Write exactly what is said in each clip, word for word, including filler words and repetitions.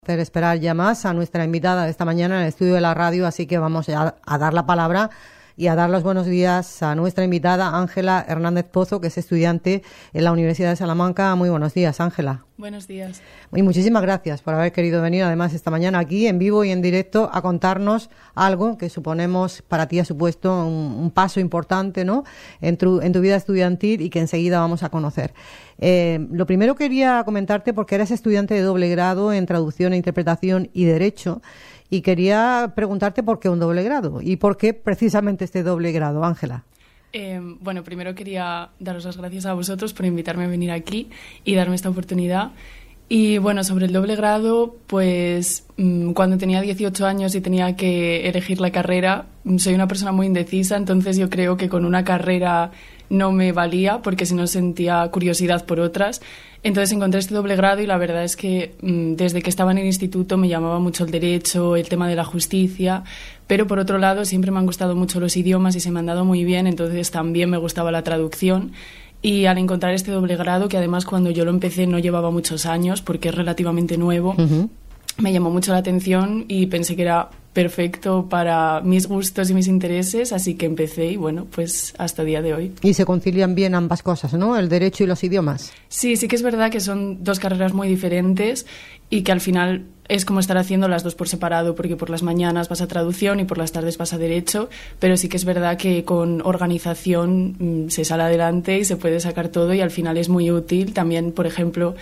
Hacer esperar ya más a nuestra invitada de esta mañana en el estudio de la radio, así que vamos a, a dar la palabra y a dar los buenos días a nuestra invitada Ángela Hernández Pozo, que es estudiante en la Universidad de Salamanca. Muy buenos días, Ángela. Buenos días. Y muchísimas gracias por haber querido venir, además, esta mañana aquí en vivo y en directo a contarnos algo que suponemos para ti ha supuesto un, un paso importante, ¿no?, en tu, en tu vida estudiantil y que enseguida vamos a conocer. Eh, lo primero quería comentarte, porque eres estudiante de doble grado en Traducción e Interpretación y Derecho, y quería preguntarte por qué un doble grado y por qué precisamente este doble grado, Ángela. Eh, bueno, primero quería daros las gracias a vosotros por invitarme a venir aquí y darme esta oportunidad. Y bueno, sobre el doble grado, pues mmm, cuando tenía dieciocho años y tenía que elegir la carrera, soy una persona muy indecisa, entonces yo creo que con una carrera no me valía, porque si no sentía curiosidad por otras. Entonces encontré este doble grado y la verdad es que mmm, desde que estaba en el instituto me llamaba mucho el derecho, el tema de la justicia, pero por otro lado siempre me han gustado mucho los idiomas y se me han dado muy bien, entonces también me gustaba la traducción. Y al encontrar este doble grado, que además cuando yo lo empecé no llevaba muchos años porque es relativamente nuevo, uh-huh. me llamó mucho la atención y pensé que era perfecto para mis gustos y mis intereses, así que empecé y bueno, pues hasta el día de hoy. Y se concilian bien ambas cosas, ¿no?, el derecho y los idiomas. Sí, sí que es verdad que son dos carreras muy diferentes y que al final es como estar haciendo las dos por separado, porque por las mañanas vas a traducción y por las tardes vas a derecho, pero sí que es verdad que con organización mmm, se sale adelante y se puede sacar todo y al final es muy útil. También, por ejemplo,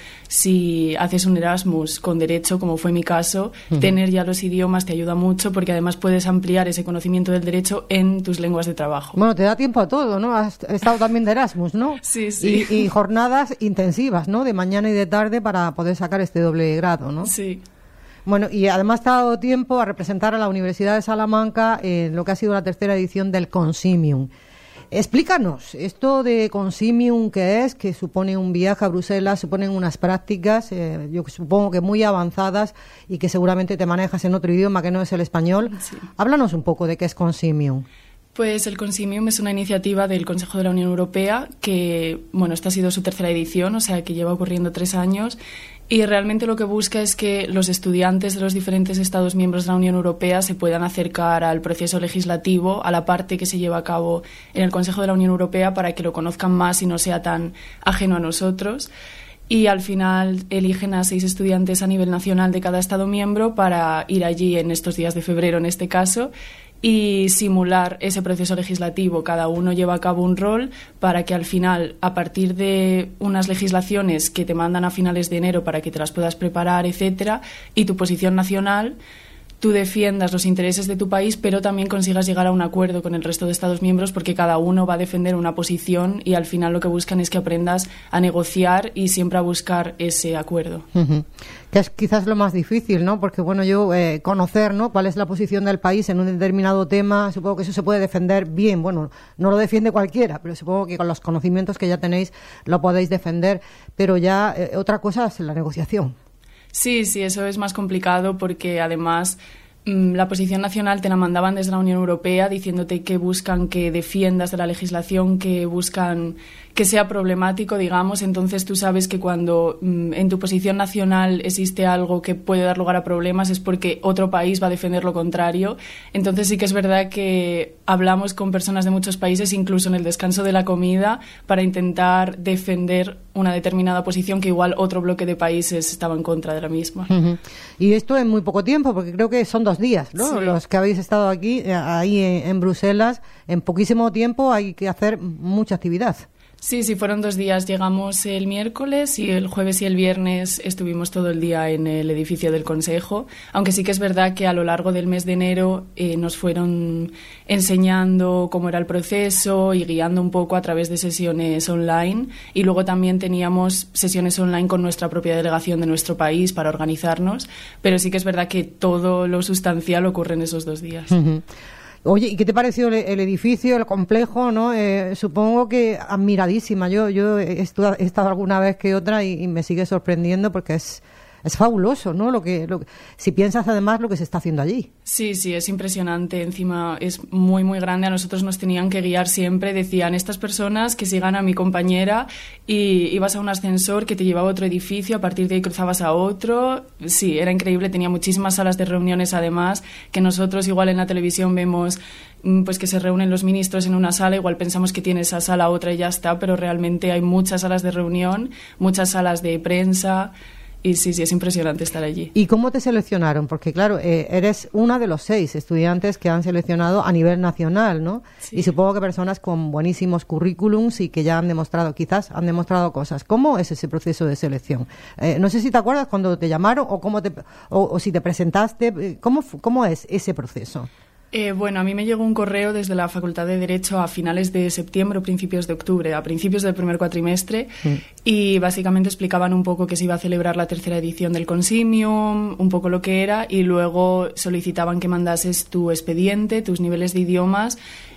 si haces un Erasmus con derecho, como fue mi caso, uh-huh. tener ya los idiomas te ayuda mucho porque además puedes ampliar ese conocimiento del derecho en tus lenguas de trabajo. Bueno, te da tiempo a todo, ¿no? Has estado también de Erasmus, ¿no? Sí, sí. Y, y jornadas intensivas, ¿no?, de mañana y de tarde para poder sacar este doble grado, ¿no? Sí. Bueno, y además te ha dado tiempo a representar a la Universidad de Salamanca en lo que ha sido la tercera edición del Consimium. Explícanos, esto de Consimium, ¿qué es? Que supone un viaje a Bruselas, suponen unas prácticas, eh, yo supongo que muy avanzadas y que seguramente te manejas en otro idioma que no es el español. Sí. Háblanos un poco de qué es Consimium. Pues el Consimium es una iniciativa del Consejo de la Unión Europea que, bueno, esta ha sido su tercera edición, o sea que lleva ocurriendo tres años y realmente lo que busca es que los estudiantes de los diferentes Estados miembros de la Unión Europea se puedan acercar al proceso legislativo, a la parte que se lleva a cabo en el Consejo de la Unión Europea para que lo conozcan más y no sea tan ajeno a nosotros. Y al final eligen a seis estudiantes a nivel nacional de cada Estado miembro para ir allí en estos días de febrero, en este caso, y simular ese proceso legislativo. Cada uno lleva a cabo un rol para que al final, a partir de unas legislaciones que te mandan a finales de enero para que te las puedas preparar, etcétera, y tu posición nacional, tú defiendas los intereses de tu país, pero también consigas llegar a un acuerdo con el resto de Estados miembros, porque cada uno va a defender una posición y al final lo que buscan es que aprendas a negociar y siempre a buscar ese acuerdo. Uh-huh. Que es quizás lo más difícil, ¿no? Porque, bueno, yo eh, conocer, ¿no?, cuál es la posición del país en un determinado tema, supongo que eso se puede defender bien. Bueno, no lo defiende cualquiera, pero supongo que con los conocimientos que ya tenéis lo podéis defender. Pero ya eh, otra cosa es la negociación. Sí, sí, eso es más complicado porque además mmm, la posición nacional te la mandaban desde la Unión Europea diciéndote que buscan que defiendas de la legislación, que buscan que sea problemático, digamos. Entonces tú sabes que cuando mmm, en tu posición nacional existe algo que puede dar lugar a problemas es porque otro país va a defender lo contrario. Entonces sí que es verdad que hablamos con personas de muchos países, incluso en el descanso de la comida, para intentar defender una determinada posición que igual otro bloque de países estaba en contra de la misma. Uh-huh. Y esto en muy poco tiempo, porque creo que son dos días, ¿no? Sí. Los que habéis estado aquí, ahí en, en Bruselas, en poquísimo tiempo hay que hacer mucha actividad. Sí, sí, fueron dos días. Llegamos el miércoles y el jueves y el viernes estuvimos todo el día en el edificio del Consejo, aunque sí que es verdad que a lo largo del mes de enero eh, nos fueron enseñando cómo era el proceso y guiando un poco a través de sesiones online, y luego también teníamos sesiones online con nuestra propia delegación de nuestro país para organizarnos, pero sí que es verdad que todo lo sustancial ocurre en esos dos días. Uh-huh. Oye, ¿y qué te pareció el, el edificio, el complejo, no? Eh, supongo que admiradísima. Yo yo he, estu- he estado alguna vez que otra y, y me sigue sorprendiendo porque es es fabuloso, ¿no? Lo que, lo, si piensas además lo que se está haciendo allí. Sí, sí, es impresionante. Encima es muy, muy grande. A nosotros nos tenían que guiar siempre. Decían, estas personas que sigan a mi compañera, y ibas a un ascensor que te llevaba a otro edificio, a partir de ahí cruzabas a otro. Sí, era increíble. Tenía muchísimas salas de reuniones, además, que nosotros igual en la televisión vemos pues que se reúnen los ministros en una sala, igual pensamos que tiene esa sala, otra y ya está, pero realmente hay muchas salas de reunión, muchas salas de prensa. Y sí, sí, es impresionante estar allí. ¿Y cómo te seleccionaron? Porque, claro, eh, eres una de los seis estudiantes que han seleccionado a nivel nacional, ¿no? Sí. Y supongo que personas con buenísimos currículums y que ya han demostrado, quizás han demostrado cosas. ¿Cómo es ese proceso de selección? Eh, no sé si te acuerdas cuando te llamaron o cómo te, o, o si te presentaste. ¿Cómo, cómo es ese proceso? Eh, bueno, a mí me llegó un correo desde la Facultad de Derecho a finales de septiembre o principios de octubre, a principios del primer cuatrimestre, mm. y básicamente explicaban un poco que se iba a celebrar la tercera edición del Consimium, un poco lo que era, y luego solicitaban que mandases tu expediente, tus niveles de idiomas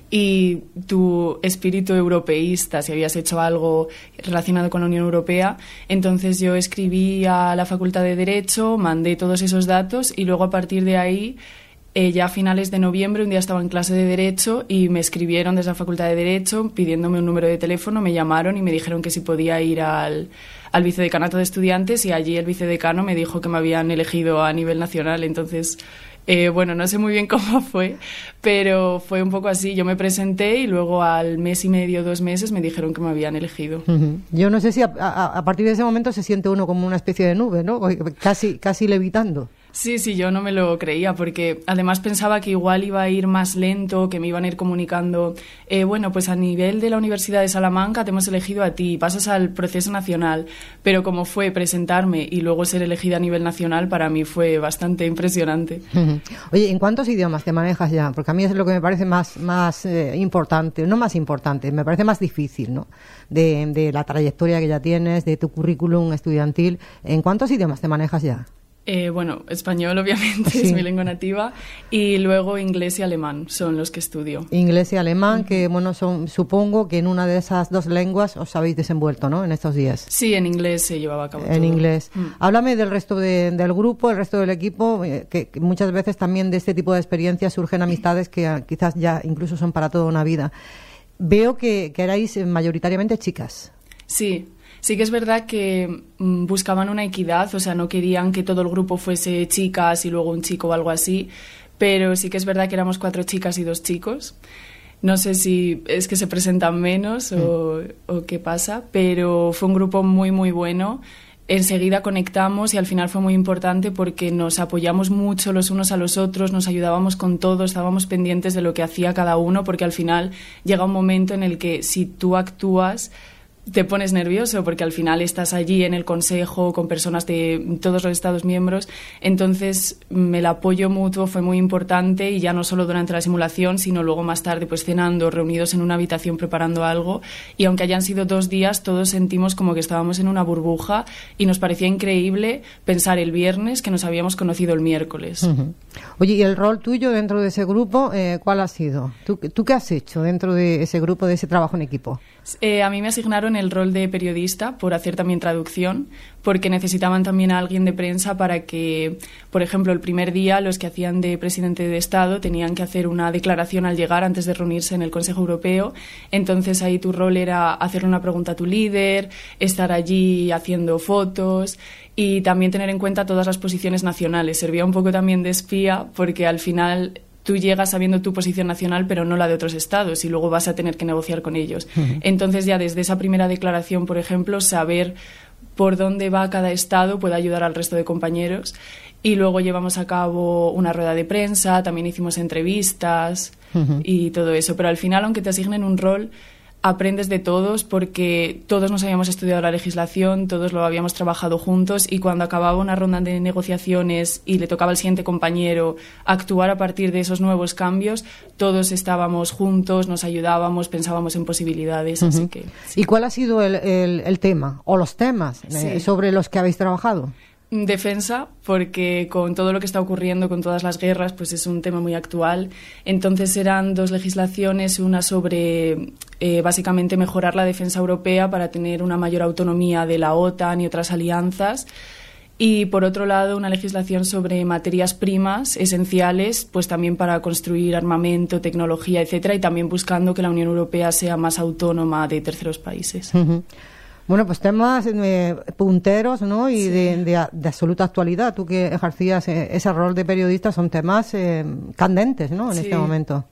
y tu espíritu europeísta, si habías hecho algo relacionado con la Unión Europea. Entonces yo escribí a la Facultad de Derecho, mandé todos esos datos y luego a partir de ahí... Eh, ya a finales de noviembre, un día estaba en clase de Derecho y me escribieron desde la Facultad de Derecho pidiéndome un número de teléfono, me llamaron y me dijeron que si podía ir al, al vicedecanato de estudiantes, y allí el vicedecano me dijo que me habían elegido a nivel nacional. Entonces, eh, bueno, no sé muy bien cómo fue, pero fue un poco así. Yo me presenté y luego al mes y medio, dos meses, me dijeron que me habían elegido. Uh-huh. Yo no sé si a, a, a partir de ese momento se siente uno como una especie de nube, ¿no? Casi, casi levitando. Sí, sí, yo no me lo creía, porque además pensaba que igual iba a ir más lento, que me iban a ir comunicando, eh, bueno, pues a nivel de la Universidad de Salamanca te hemos elegido a ti, pasas al proceso nacional, pero como fue presentarme y luego ser elegida a nivel nacional, para mí fue bastante impresionante. Uh-huh. Oye, ¿en cuántos idiomas te manejas ya? Porque a mí es lo que me parece más, más eh, importante, no más importante, me parece más difícil, ¿no? De, de la trayectoria que ya tienes, de tu currículum estudiantil, ¿en cuántos idiomas te manejas ya? Eh, bueno, español obviamente, sí. Es mi lengua nativa, y luego inglés y alemán son los que estudio. Inglés y alemán, que bueno, son, supongo que en una de esas dos lenguas os habéis desenvuelto, ¿no?, en estos días. Sí, en inglés se llevaba a cabo En todo. inglés. Mm. Háblame del resto de, del grupo, el resto del equipo, eh, que, que muchas veces también de este tipo de experiencias surgen amistades que uh, quizás ya incluso son para toda una vida. Veo que, que erais mayoritariamente chicas. Sí. Sí que es verdad que mm, buscaban una equidad, o sea, no querían que todo el grupo fuese chicas y luego un chico o algo así, pero sí que es verdad que éramos cuatro chicas y dos chicos. No sé si es que se presentan menos o, mm. o qué pasa, pero fue un grupo muy, muy bueno. Enseguida conectamos y al final fue muy importante porque nos apoyamos mucho los unos a los otros, nos ayudábamos con todo, estábamos pendientes de lo que hacía cada uno, porque al final llega un momento en el que si tú actúas te pones nervioso, porque al final estás allí en el consejo con personas de todos los Estados miembros. Entonces el apoyo mutuo fue muy importante, y ya no solo durante la simulación, sino luego más tarde pues cenando, reunidos en una habitación preparando algo, y aunque hayan sido dos días todos sentimos como que estábamos en una burbuja y nos parecía increíble pensar el viernes que nos habíamos conocido el miércoles. Uh-huh. Oye, ¿y el rol tuyo dentro de ese grupo, eh, cuál ha sido? ¿Tú, ¿Tú qué has hecho dentro de ese grupo, de ese trabajo en equipo? Eh, a mí me asignaron el rol de periodista por hacer también traducción, porque necesitaban también a alguien de prensa para que, por ejemplo, el primer día los que hacían de presidente de Estado tenían que hacer una declaración al llegar antes de reunirse en el Consejo Europeo. Entonces ahí tu rol era hacer una pregunta a tu líder, estar allí haciendo fotos y también tener en cuenta todas las posiciones nacionales. Servía un poco también de espía, porque al final tú llegas sabiendo tu posición nacional, pero no la de otros estados, y luego vas a tener que negociar con ellos. Uh-huh. Entonces, ya desde esa primera declaración, por ejemplo, saber por dónde va cada estado puede ayudar al resto de compañeros. Y luego llevamos a cabo una rueda de prensa, también hicimos entrevistas uh-huh. y todo eso. Pero al final, aunque te asignen un rol, aprendes de todos, porque todos nos habíamos estudiado la legislación, todos lo habíamos trabajado juntos, y cuando acababa una ronda de negociaciones y le tocaba al siguiente compañero actuar a partir de esos nuevos cambios, todos estábamos juntos, nos ayudábamos, pensábamos en posibilidades. Uh-huh. Así que, sí. ¿Y cuál ha sido el, el, el tema o los temas sí. eh, sobre los que habéis trabajado? Defensa, porque con todo lo que está ocurriendo, con todas las guerras, pues es un tema muy actual. Entonces eran dos legislaciones, una sobre eh, básicamente mejorar la defensa europea para tener una mayor autonomía de la OTAN y otras alianzas, y por otro lado una legislación sobre materias primas esenciales, pues también para construir armamento, tecnología, etcétera, y también buscando que la Unión Europea sea más autónoma de terceros países. Uh-huh. Bueno, pues temas eh, punteros, ¿no? Y sí. de, de, de absoluta actualidad. Tú que ejercías eh, ese rol de periodista, son temas eh, candentes, ¿no? En sí. este momento.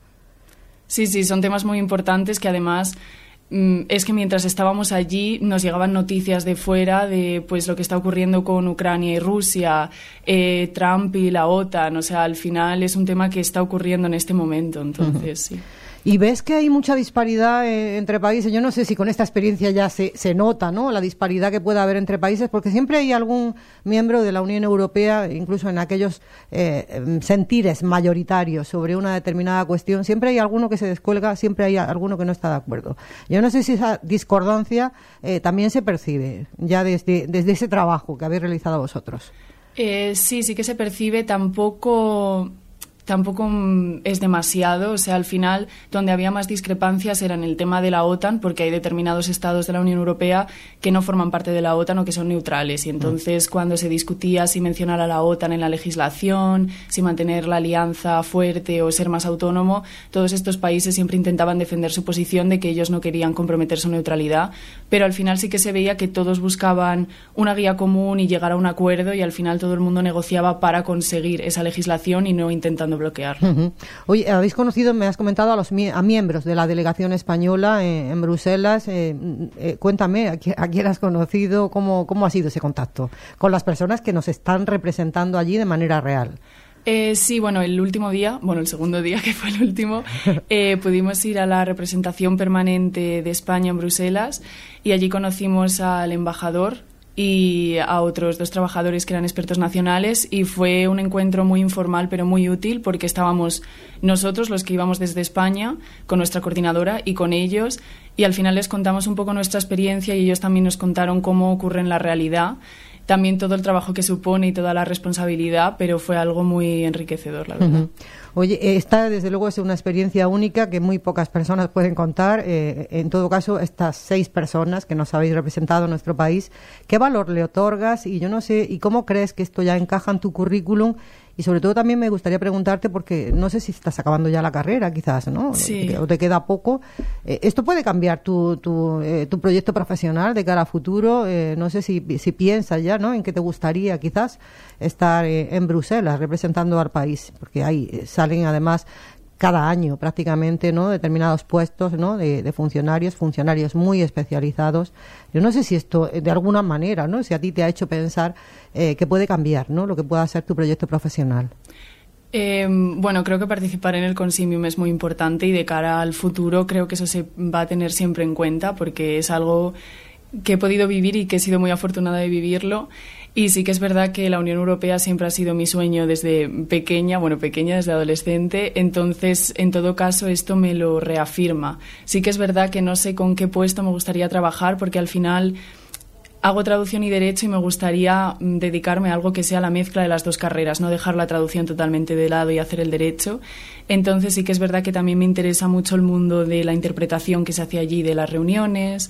Sí, sí, son temas muy importantes que además mm, es que mientras estábamos allí nos llegaban noticias de fuera de pues lo que está ocurriendo con Ucrania y Rusia, eh, Trump y la OTAN. O sea, al final es un tema que está ocurriendo en este momento, entonces uh-huh. sí. Y ves que hay mucha disparidad eh, entre países. Yo no sé si con esta experiencia ya se, se nota, ¿no?, la disparidad que puede haber entre países, porque siempre hay algún miembro de la Unión Europea, incluso en aquellos eh, sentires mayoritarios sobre una determinada cuestión, siempre hay alguno que se descuelga, siempre hay alguno que no está de acuerdo. Yo no sé si esa discordancia eh, también se percibe ya desde, desde ese trabajo que habéis realizado vosotros. Eh, sí, sí que se percibe. Tampoco... Tampoco es demasiado, o sea, al final donde había más discrepancias era en el tema de la OTAN, porque hay determinados estados de la Unión Europea que no forman parte de la OTAN o que son neutrales, y entonces mm. cuando se discutía si mencionar a la OTAN en la legislación, si mantener la alianza fuerte o ser más autónomo, todos estos países siempre intentaban defender su posición de que ellos no querían comprometer su neutralidad, pero al final sí que se veía que todos buscaban una guía común y llegar a un acuerdo, y al final todo el mundo negociaba para conseguir esa legislación y no intentando bloquear. Uh-huh. Oye, habéis conocido, me has comentado, a los a miembros de la delegación española eh, en Bruselas. Eh, eh, cuéntame, ¿a, qui- a quién has conocido? ¿Cómo, ¿Cómo ha sido ese contacto con las personas que nos están representando allí de manera real? Eh, sí, bueno, el último día, bueno, el segundo día, que fue el último, eh, pudimos ir a la representación permanente de España en Bruselas, y allí conocimos al embajador y a otros dos trabajadores que eran expertos nacionales, y fue un encuentro muy informal pero muy útil, porque estábamos nosotros, los que íbamos desde España, con nuestra coordinadora, y con ellos, y al final les contamos un poco nuestra experiencia y ellos también nos contaron cómo ocurre en la realidad, también todo el trabajo que supone y toda la responsabilidad, pero fue algo muy enriquecedor, la verdad. Uh-huh. Oye, esta desde luego es una experiencia única que muy pocas personas pueden contar. Eh, en todo caso, estas seis personas que nos habéis representado en nuestro país, ¿qué valor le otorgas? Y yo no sé, ¿y cómo crees que esto ya encaja en tu currículum? Y sobre todo también me gustaría preguntarte, porque no sé si estás acabando ya la carrera, quizás, ¿no? Sí. O te queda poco. Eh, ¿Esto puede cambiar tu tu, eh, tu proyecto profesional de cara a futuro? Eh, no sé si, si piensas ya, ¿no?, en que te gustaría quizás estar eh, en Bruselas representando al país, porque ahí eh, salen además cada año prácticamente, ¿no?, determinados puestos, ¿no?, de, de funcionarios, funcionarios muy especializados. Yo no sé si esto, de alguna manera, ¿no?, si a ti te ha hecho pensar eh, que puede cambiar, ¿no?, lo que pueda ser tu proyecto profesional. Eh, bueno, creo que participar en el Consimium es muy importante, y de cara al futuro creo que eso se va a tener siempre en cuenta, porque es algo que he podido vivir y que he sido muy afortunada de vivirlo. Y sí que es verdad que la Unión Europea siempre ha sido mi sueño desde pequeña, bueno, pequeña desde adolescente, entonces en todo caso esto me lo reafirma. Sí que es verdad que no sé con qué puesto me gustaría trabajar, porque al final hago traducción y derecho y me gustaría dedicarme a algo que sea la mezcla de las dos carreras, no dejar la traducción totalmente de lado y hacer el derecho. Entonces sí que es verdad que también me interesa mucho el mundo de la interpretación que se hace allí, de las reuniones.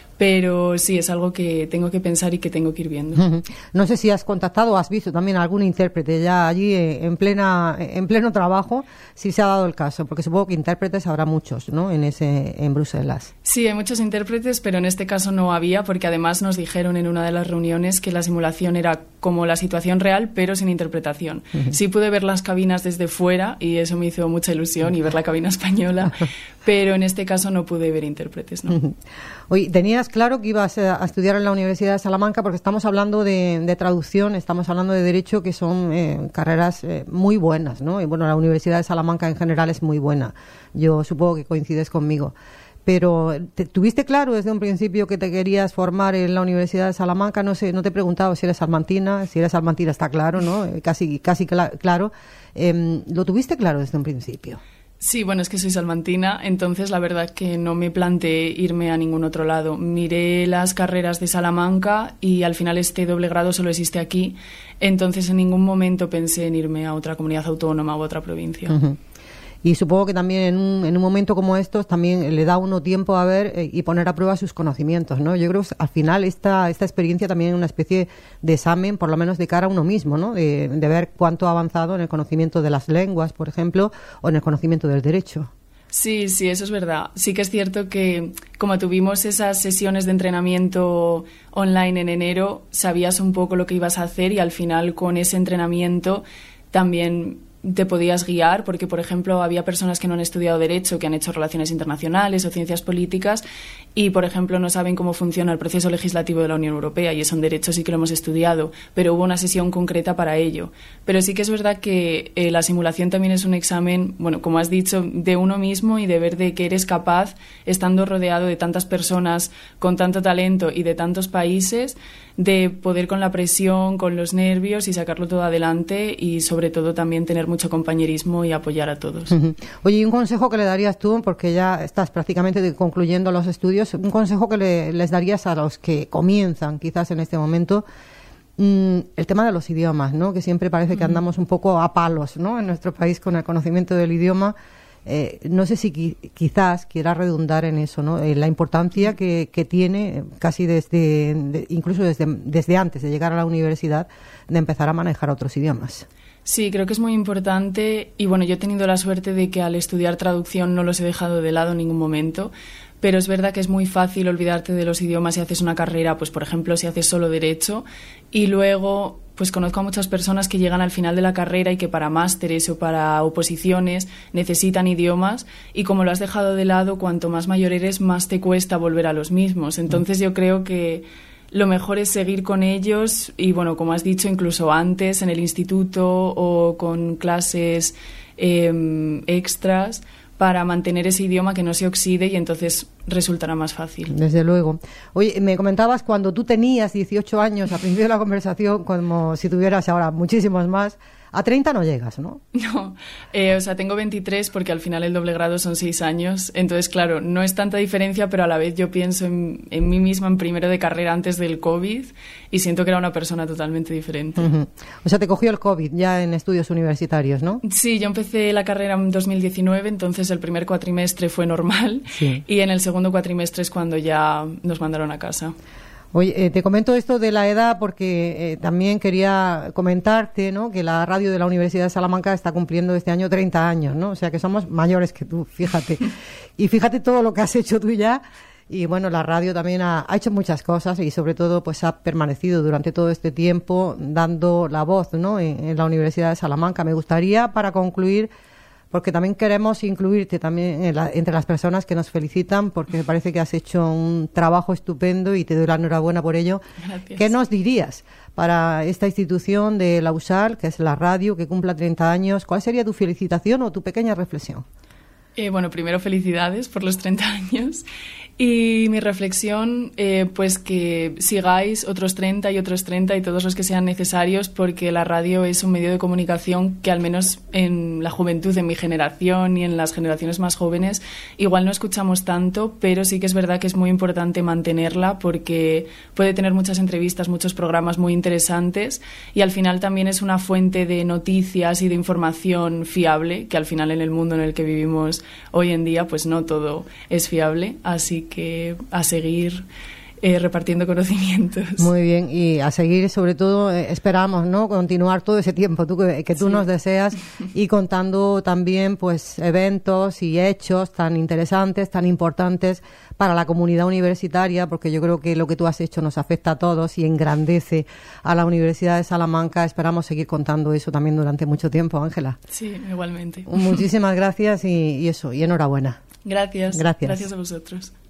Pero sí, es algo que tengo que pensar y que tengo que ir viendo. Uh-huh. No sé si has contactado o has visto también a algún intérprete ya allí en plena en pleno trabajo, si se ha dado el caso, porque supongo que intérpretes habrá muchos, ¿no?, en ese en Bruselas. Sí, hay muchos intérpretes, pero en este caso no había, porque además nos dijeron en una de las reuniones que la simulación era como la situación real, pero sin interpretación. Uh-huh. Sí pude ver las cabinas desde fuera y eso me hizo mucha ilusión, y ver la cabina española, pero en este caso no pude ver intérpretes, ¿no? Uh-huh. Oye, tenías claro que ibas a estudiar en la Universidad de Salamanca, porque estamos hablando de, de traducción, estamos hablando de derecho, que son eh, carreras eh, muy buenas, ¿no? Y bueno, la Universidad de Salamanca en general es muy buena. Yo supongo que coincides conmigo. Pero ¿te, ¿tuviste claro desde un principio que te querías formar en la Universidad de Salamanca? No sé, no te he preguntado si eres salmantina. Si eres salmantina está claro, ¿no? Eh, casi, casi cla- claro. Eh, ¿Lo tuviste claro desde un principio? Sí, bueno, es que soy salmantina, entonces la verdad que no me planteé irme a ningún otro lado. Miré las carreras de Salamanca y al final este doble grado solo existe aquí, entonces en ningún momento pensé en irme a otra comunidad autónoma u otra provincia. Uh-huh. Y supongo que también en un, en un momento como estos también le da a uno tiempo a ver eh, y poner a prueba sus conocimientos, ¿no? Yo creo que al final esta, esta experiencia también es una especie de examen, por lo menos de cara a uno mismo, ¿no? De, de ver cuánto ha avanzado en el conocimiento de las lenguas, por ejemplo, o en el conocimiento del derecho. Sí, sí, eso es verdad. Sí que es cierto que como tuvimos esas sesiones de entrenamiento online en enero, sabías un poco lo que ibas a hacer y al final con ese entrenamiento también te podías guiar, porque, por ejemplo, había personas que no han estudiado Derecho, que han hecho Relaciones Internacionales o Ciencias Políticas y, por ejemplo, no saben cómo funciona el proceso legislativo de la Unión Europea, y eso en Derecho sí que lo hemos estudiado, pero hubo una sesión concreta para ello. Pero sí que es verdad que eh, la simulación también es un examen, bueno, como has dicho, de uno mismo y de ver de que eres capaz, estando rodeado de tantas personas con tanto talento y de tantos países, de poder con la presión, con los nervios y sacarlo todo adelante y, sobre todo, también tener mucho compañerismo y apoyar a todos. Uh-huh. Oye, ¿y un consejo que le darías tú, porque ya estás prácticamente concluyendo los estudios, un consejo que le, les darías a los que comienzan quizás en este momento? Mm, el tema de los idiomas, ¿no? Que siempre parece que andamos un poco a palos, ¿no? En nuestro país con el conocimiento del idioma. Eh, no sé si qui- quizás quiera redundar en eso, ¿no? Eh, la importancia que, que tiene casi desde, de, incluso desde, desde antes de llegar a la universidad, de empezar a manejar otros idiomas. Sí, creo que es muy importante y bueno, yo he tenido la suerte de que al estudiar traducción no los he dejado de lado en ningún momento, pero es verdad que es muy fácil olvidarte de los idiomas si haces una carrera, pues por ejemplo si haces solo Derecho y luego pues conozco a muchas personas que llegan al final de la carrera y que para másteres o para oposiciones necesitan idiomas y como lo has dejado de lado, cuanto más mayor eres más te cuesta volver a los mismos, entonces yo creo que lo mejor es seguir con ellos y, bueno, como has dicho, incluso antes en el instituto o con clases eh, extras para mantener ese idioma que no se oxide y entonces resultará más fácil. Desde luego. Oye, me comentabas cuando tú tenías dieciocho años, al principio de la conversación, como si tuvieras ahora muchísimos más. A treinta no llegas, ¿no? No, eh, o sea, tengo veintitrés porque al final el doble grado son seis años. Entonces, claro, no es tanta diferencia, pero a la vez yo pienso en, en mí misma en primero de carrera antes del COVID y siento que era una persona totalmente diferente. Uh-huh. O sea, te cogió el COVID ya en estudios universitarios, ¿no? Sí, yo empecé la carrera en dos mil diecinueve, entonces el primer cuatrimestre fue normal sí. Y en el segundo cuatrimestre es cuando ya nos mandaron a casa. Oye, eh, te comento esto de la edad porque eh, también quería comentarte, ¿no? Que la radio de la Universidad de Salamanca está cumpliendo este año treinta años, ¿no? O sea que somos mayores que tú, fíjate. Y fíjate todo lo que has hecho tú ya. Y bueno, la radio también ha, ha hecho muchas cosas y sobre todo pues ha permanecido durante todo este tiempo dando la voz, ¿no? En, en la Universidad de Salamanca. Me gustaría, para concluir, porque también queremos incluirte también en la, entre las personas que nos felicitan, porque me parece que has hecho un trabajo estupendo y te doy la enhorabuena por ello. Gracias. ¿Qué nos dirías para esta institución de la U S A L, que es la radio, que cumpla treinta años? ¿Cuál sería tu felicitación o tu pequeña reflexión? Eh, bueno, primero felicidades por los treinta años y mi reflexión, eh, pues que sigáis otros treinta y otros treinta y todos los que sean necesarios, porque la radio es un medio de comunicación que al menos en la juventud, en mi generación y en las generaciones más jóvenes, igual no escuchamos tanto, pero sí que es verdad que es muy importante mantenerla porque puede tener muchas entrevistas, muchos programas muy interesantes y al final también es una fuente de noticias y de información fiable, que al final en el mundo en el que vivimos hoy en día pues no todo es fiable, así que a seguir eh, repartiendo conocimientos. Muy bien, y a seguir sobre todo eh, esperamos, ¿no? Continuar todo ese tiempo tú, que, que tú sí. nos deseas y contando también pues eventos y hechos tan interesantes, tan importantes para la comunidad universitaria, porque yo creo que lo que tú has hecho nos afecta a todos y engrandece a la Universidad de Salamanca. Esperamos seguir contando eso también durante mucho tiempo, Ángela. Sí, igualmente. Muchísimas gracias y, y eso, y enhorabuena. Gracias. Gracias. Gracias a vosotros.